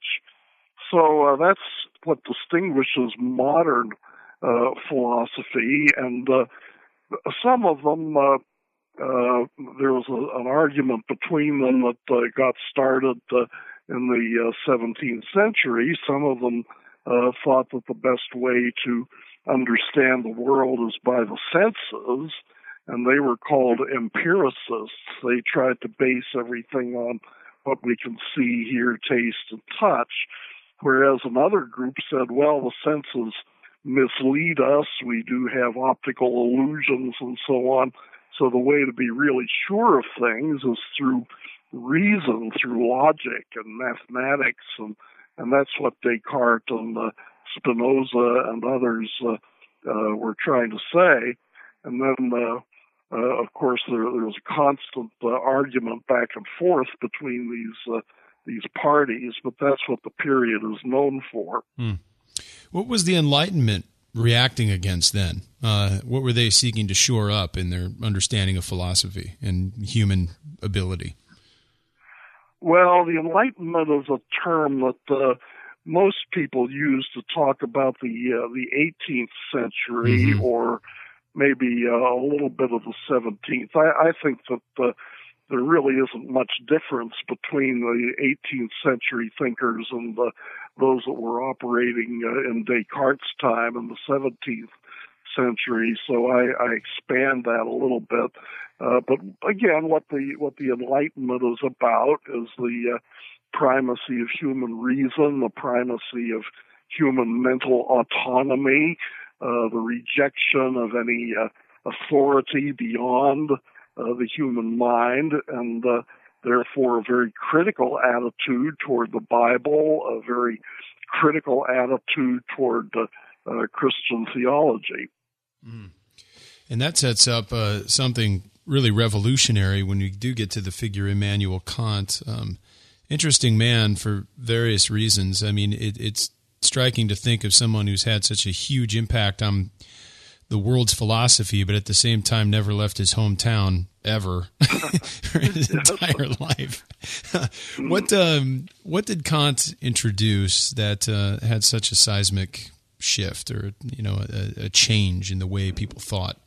So uh, that's what distinguishes modern uh, philosophy. And uh, some of them, uh, uh, there was a, an argument between them that uh, got started uh, in the uh, seventeenth century. Some of them uh, thought that the best way to understand the world is by the senses, and they were called empiricists. They tried to base everything on what we can see, hear, taste, and touch, whereas another group said, well, the senses mislead us. We do have optical illusions and so on. So the way to be really sure of things is through reason, through logic and mathematics, and, and that's what Descartes and uh, Spinoza and others uh, uh, were trying to say. And then, uh, uh, of course, there, there was a constant uh, argument back and forth between these uh, these parties, but that's what the period is known for. Hmm. What was the Enlightenment reacting against then? Uh, what were they seeking to shore up in their understanding of philosophy and human ability? Well, the Enlightenment is a term that uh, most people use to talk about the uh, the eighteenth century mm-hmm. or maybe uh, a little bit of the seventeenth. I, I think that uh, there really isn't much difference between the eighteenth century thinkers and uh, those that were operating uh, in Descartes' time in the seventeenth century. So I, I expand that a little bit. Uh, but again, what the what the Enlightenment is about is the uh, primacy of human reason, the primacy of human mental autonomy, uh, the rejection of any uh, authority beyond uh, the human mind, and uh, therefore a very critical attitude toward the Bible, a very critical attitude toward uh, uh, Christian theology. Mm. And that sets up uh, something really revolutionary when you do get to the figure Immanuel Kant. Um, interesting man for various reasons. I mean, it, it's striking to think of someone who's had such a huge impact on the world's philosophy, but at the same time never left his hometown ever for his entire life. what um, what did Kant introduce that uh, had such a seismic shift, or you know, a, a change in the way people thought?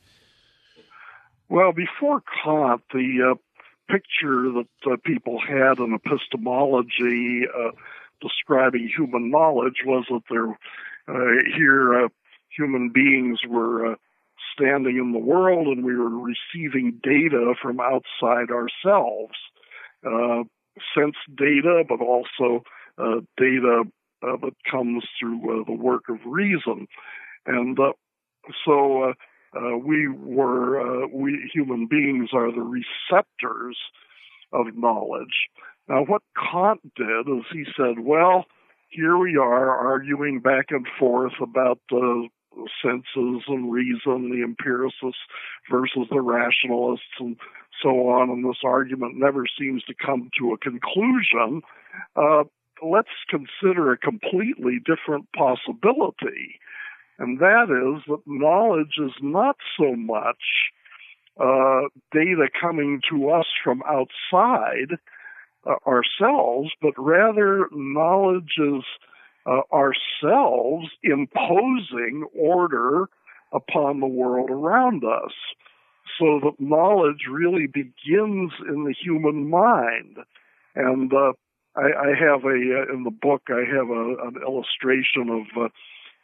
Well, before Kant, the uh, picture that uh, people had in epistemology uh, describing human knowledge was that there, uh, here, uh, human beings were uh, standing in the world and we were receiving data from outside ourselves, uh, sense data, but also uh, data uh, that comes through uh, the work of reason. And uh, so uh, uh, we were, uh, we human beings are the receptors of knowledge. Now, what Kant did is he said, well, here we are arguing back and forth about the uh, senses and reason, the empiricists versus the rationalists and so on, and this argument never seems to come to a conclusion. Uh, let's consider a completely different possibility, and that is that knowledge is not so much uh, data coming to us from outside uh, ourselves, but rather knowledge is uh, ourselves imposing order upon the world around us. So that knowledge really begins in the human mind. And uh, I, I have a, uh, in the book, I have a, an illustration of uh,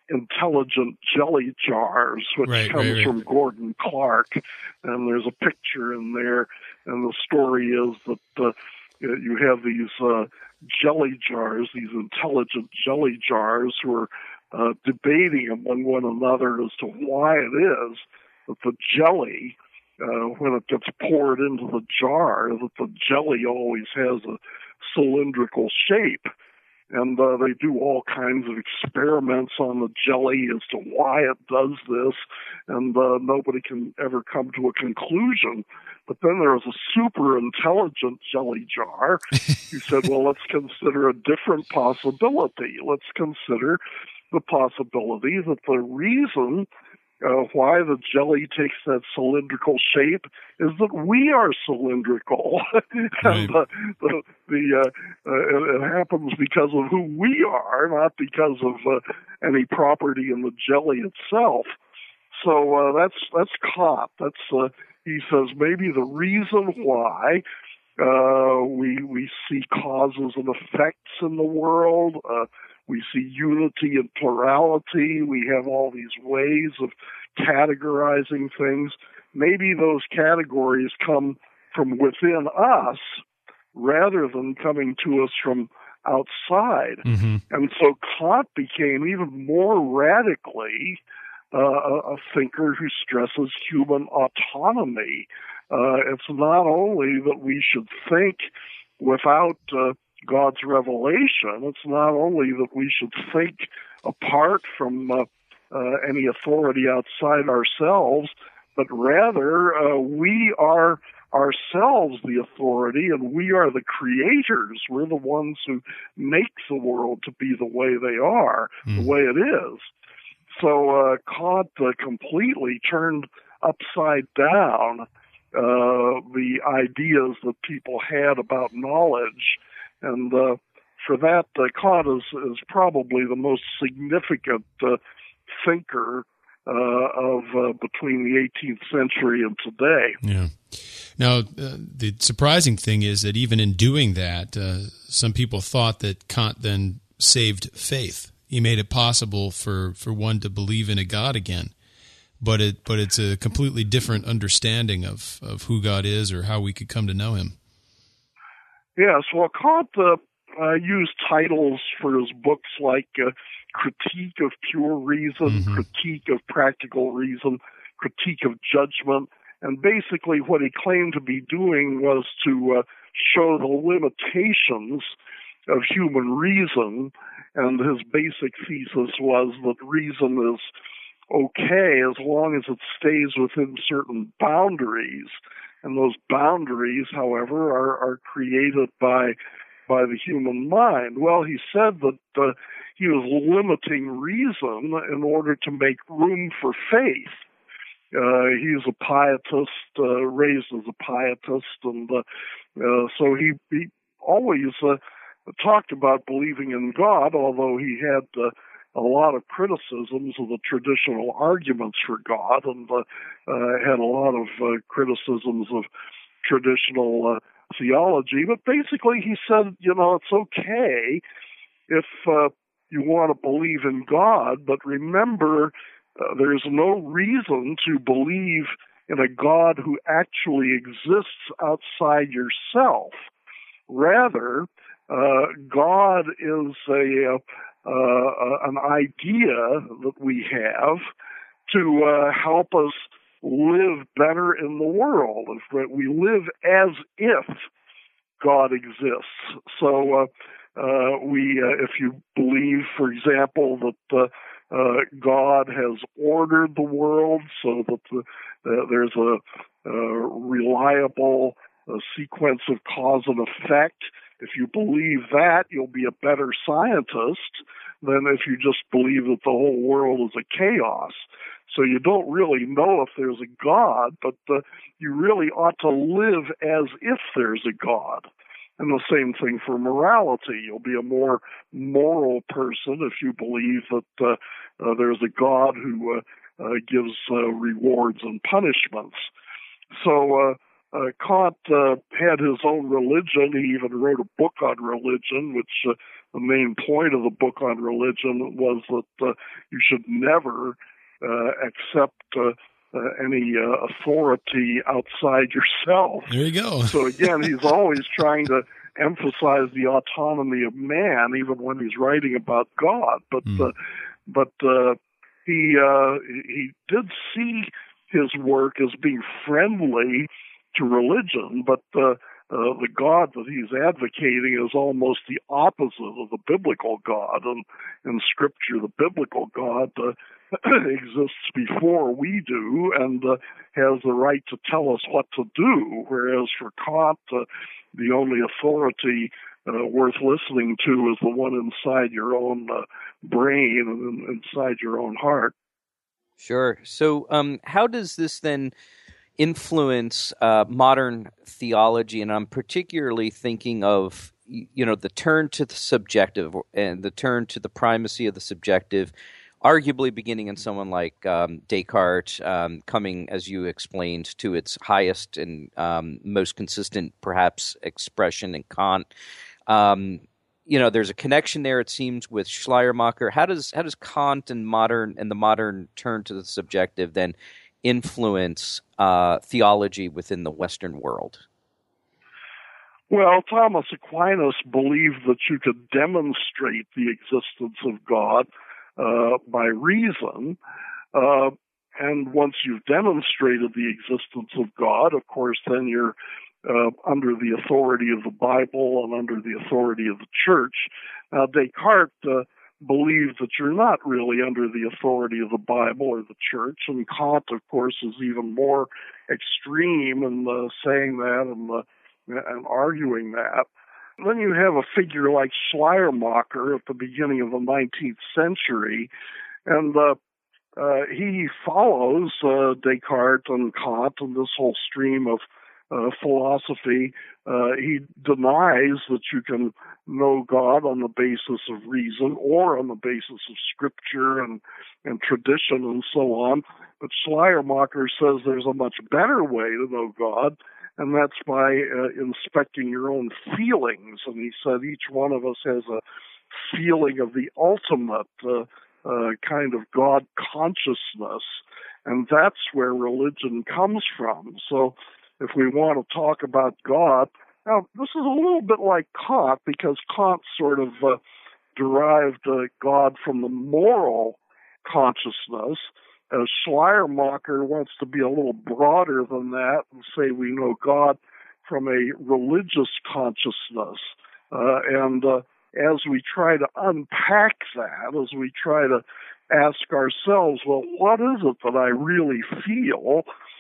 intelligent jelly jars, which right, comes right, right. from Gordon Clark. And there's a picture in there, and the story is that uh, you have these uh, jelly jars, these intelligent jelly jars, who are uh, debating among one another as to why it is that the jelly, uh, when it gets poured into the jar, that the jelly always has a cylindrical shape. And uh, they do all kinds of experiments on the jelly as to why it does this, and uh, nobody can ever come to a conclusion. But then there was a super intelligent jelly jar who said, well, let's consider a different possibility. Let's consider the possibility that the reason Uh, why the jelly takes that cylindrical shape is that we are cylindrical. and uh, the, the uh, uh, it happens because of who we are, not because of uh, any property in the jelly itself. So uh, that's that's Kant. That's uh, he says maybe the reason why uh, we we see causes and effects in the world. Uh, We see unity and plurality. We have all these ways of categorizing things. Maybe those categories come from within us rather than coming to us from outside. Mm-hmm. And so Kant became even more radically uh, a thinker who stresses human autonomy. Uh, it's not only that we should think without uh, God's revelation. It's not only that we should think apart from uh, uh, any authority outside ourselves, but rather uh, we are ourselves the authority, and we are the creators. We're the ones who make the world to be the way they are, mm. the way it is. So uh, Kant uh, completely turned upside down uh, the ideas that people had about knowledge. And uh, for that, uh, Kant is, is probably the most significant uh, thinker uh, of uh, between the eighteenth century and today. Yeah. Now, uh, the surprising thing is that even in doing that, uh, some people thought that Kant then saved faith. He made it possible for, for one to believe in a God again. But it but it's a completely different understanding of, of who God is or how we could come to know him. Yes, well, Kant uh, uh, used titles for his books like uh, Critique of Pure Reason, mm-hmm. Critique of Practical Reason, Critique of Judgment, and basically what he claimed to be doing was to uh, show the limitations of human reason, and his basic thesis was that reason is okay as long as it stays within certain boundaries. And those boundaries, however, are, are created by by the human mind. Well, he said that uh, he was limiting reason in order to make room for faith. Uh, he's a pietist, uh, raised as a pietist, and uh, uh, so he, he always uh, talked about believing in God, although he had uh, a lot of criticisms of the traditional arguments for God, and uh, uh, had a lot of uh, criticisms of traditional uh, theology. But basically, he said, you know, it's okay if uh, you want to believe in God, but remember, uh, there's no reason to believe in a God who actually exists outside yourself. Rather, uh, God is a Uh, an idea that we have to uh, help us live better in the world. If we live as if God exists. So uh, uh, we, uh, if you believe, for example, that uh, uh, God has ordered the world so that the, uh, there's a, a reliable uh, sequence of cause and effect. If you believe that, you'll be a better scientist than if you just believe that the whole world is a chaos. So you don't really know if there's a God, but uh, you really ought to live as if there's a God. And the same thing for morality. You'll be a more moral person if you believe that uh, uh, there's a God who uh, uh, gives uh, rewards and punishments. So uh, Uh, Kant uh, had his own religion. He even wrote a book on religion, which uh, the main point of the book on religion was that uh, you should never uh, accept uh, uh, any uh, authority outside yourself. There you go. So again, he's always trying to emphasize the autonomy of man, even when he's writing about God. But mm. uh, but uh, he uh, he did see his work as being friendly to religion, but uh, Uh, the God that he's advocating is almost the opposite of the biblical God. And in Scripture, the biblical God uh, exists before we do and uh, has the right to tell us what to do, whereas for Kant, uh, the only authority uh, worth listening to is the one inside your own uh, brain and inside your own heart. Sure. So um, how does this then influence uh, modern theology? And I'm particularly thinking of, you know, the turn to the subjective and the turn to the primacy of the subjective, arguably beginning in someone like um, Descartes, um, coming, as you explained, to its highest and um, most consistent, perhaps, expression in Kant. Um, you know, there's a connection there, it seems, with Schleiermacher. How does how does Kant and modern and the modern turn to the subjective then influence uh, theology within the Western world? Well, Thomas Aquinas believed that you could demonstrate the existence of God uh, by reason, uh, and once you've demonstrated the existence of God, of course, then you're uh, under the authority of the Bible and under the authority of the Church. Now, Descartes uh, believe that you're not really under the authority of the Bible or the Church, and Kant, of course, is even more extreme in uh, saying that and, uh, and arguing that. Then you have a figure like Schleiermacher at the beginning of the nineteenth century, and uh, uh, he follows uh, Descartes and Kant and this whole stream of uh, philosophy. Uh, he denies that you can know God on the basis of reason or on the basis of scripture and, and tradition and so on. But Schleiermacher says there's a much better way to know God, and that's by uh, inspecting your own feelings. And he said each one of us has a feeling of the ultimate uh, uh, kind of God consciousness, and that's where religion comes from. So if we want to talk about God, now this is a little bit like Kant, because Kant sort of uh, derived uh, God from the moral consciousness. Uh, Schleiermacher wants to be a little broader than that and say we know God from a religious consciousness. Uh, and uh, as we try to unpack that, as we try to ask ourselves, well, what is it that I really feel?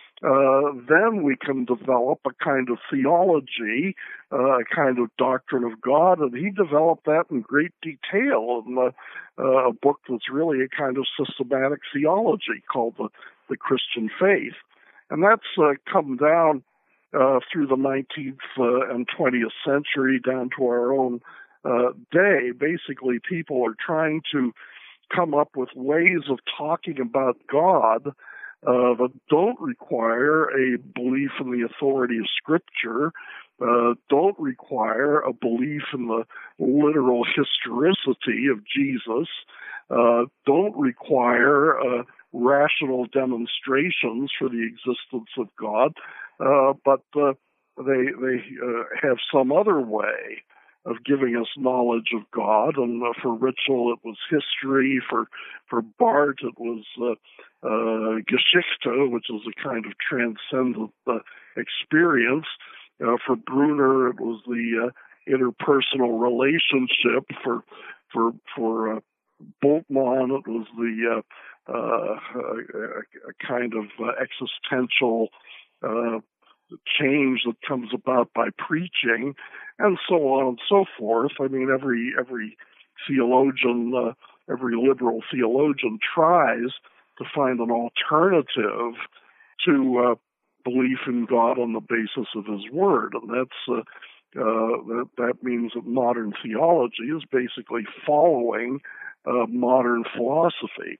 Uh, then we can develop a kind of theology, uh, a kind of doctrine of God, and he developed that in great detail in the, uh, a book that's really a kind of systematic theology called the, the Christian Faith. And that's uh, come down uh, through the nineteenth uh, and twentieth century down to our own uh, day. Basically, people are trying to come up with ways of talking about God Uh, that don't require a belief in the authority of Scripture, uh, don't require a belief in the literal historicity of Jesus, uh, don't require uh, rational demonstrations for the existence of God, uh, but uh, they they uh, have some other way of giving us knowledge of God. And uh, for Ritschl, it was history. For for Barth, it was uh, uh, Geschichte, which is a kind of transcendent uh, experience. Uh, for Brunner, it was the uh, interpersonal relationship. For for for uh, Bultmann, it was the uh, uh, a, a kind of uh, existential uh, change that comes about by preaching, and so on and so forth. I mean, every every theologian, uh, every liberal theologian tries to find an alternative to uh, belief in God on the basis of His Word, and that's uh, uh, that, that means that modern theology is basically following uh, modern philosophy.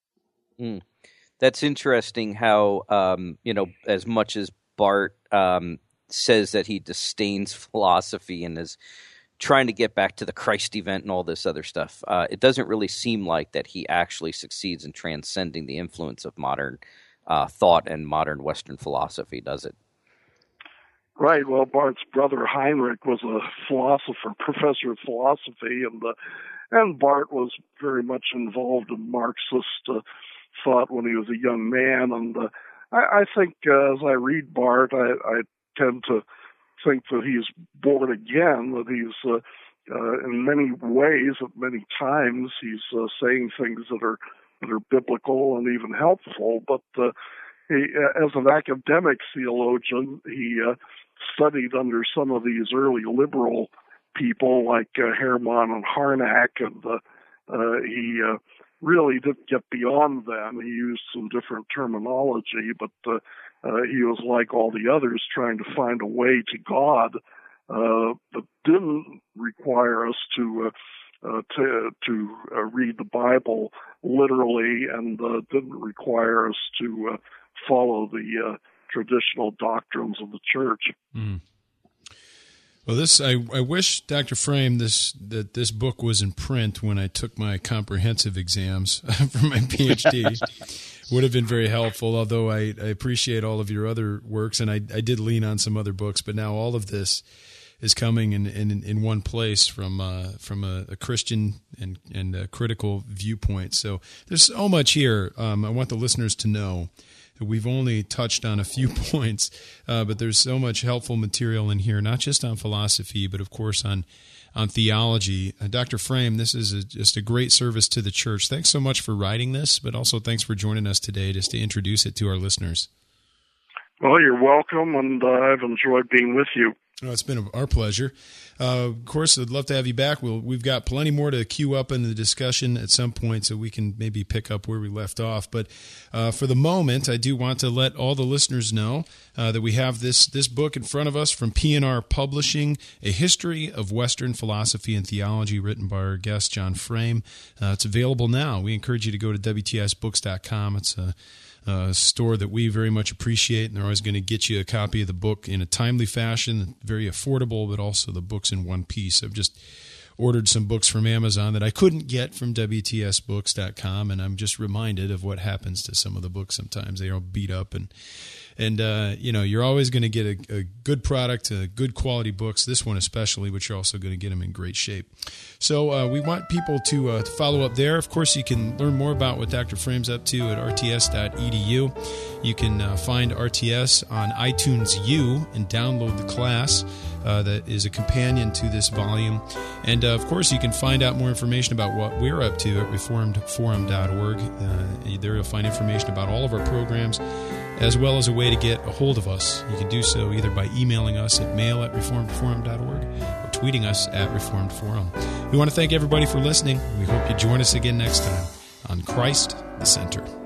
Mm. That's interesting. How um, you know, as much as Barth um, says that he disdains philosophy and is trying to get back to the Christ event and all this other stuff. Uh, it doesn't really seem like that he actually succeeds in transcending the influence of modern uh, thought and modern Western philosophy, does it? Right. Well, Barth's brother Heinrich was a philosopher, professor of philosophy, and uh, and Barth was very much involved in Marxist uh, thought when he was a young man. And uh, I, I think uh, as I read Barth, I, I tend to think that he's born again, that he's uh, uh, in many ways, at many times, he's uh, saying things that are that are biblical and even helpful. But uh, he, uh, as an academic theologian, he uh, studied under some of these early liberal people like uh, Hermann and Harnack, and uh, uh, he uh, really didn't get beyond them. He used some different terminology, but uh, uh, he was like all the others, trying to find a way to God uh, that didn't require us to uh, uh, to, to uh, read the Bible literally, and uh, didn't require us to uh, follow the uh, traditional doctrines of the church. Mm. Well, this I, I wish, Doctor Frame, this that this book was in print when I took my comprehensive exams for my P H D. Would have been very helpful, although I, I appreciate all of your other works, and I, I did lean on some other books, but now all of this is coming in, in, in one place from uh, from a, a Christian and, and a critical viewpoint. So there's so much here. Um, I want the listeners to know. We've only touched on a few points, uh, but there's so much helpful material in here, not just on philosophy, but of course on on theology. Uh, Doctor Frame, this is a, just a great service to the church. Thanks so much for writing this, but also thanks for joining us today just to introduce it to our listeners. Well, you're welcome, and uh, I've enjoyed being with you. Oh, it's been our pleasure. Uh, of course, I'd love to have you back. We'll, we've got plenty more to queue up in the discussion at some point so we can maybe pick up where we left off. But uh, for the moment, I do want to let all the listeners know uh, that we have this this book in front of us from P N R Publishing, A History of Western Philosophy and Theology, written by our guest, John Frame. Uh, it's available now. We encourage you to go to W T S books dot com. It's a Uh, store that we very much appreciate, and they're always going to get you a copy of the book in a timely fashion, very affordable, but also the book's in one piece. I've just ordered some books from Amazon that I couldn't get from W T S books dot com, and I'm just reminded of what happens to some of the books sometimes. They are beat up, and and uh, you know, you're always going to get a, a good product, uh, good quality books, this one especially, but you're also going to get them in great shape. So uh, we want people to, uh, to follow up there. Of course, you can learn more about what Doctor Frame's up to at R T S dot E D U. You can uh, find R T S on iTunes U and download the class uh, that is a companion to this volume. And, uh, of course, you can find out more information about what we're up to at reformed forum dot org. Uh, there you'll find information about all of our programs, as well as a way to get a hold of us. You can do so either by emailing us at mail at reformed forum dot org or tweeting us at Reformed Forum. We want to thank everybody for listening. We hope you join us again next time on Christ the Center.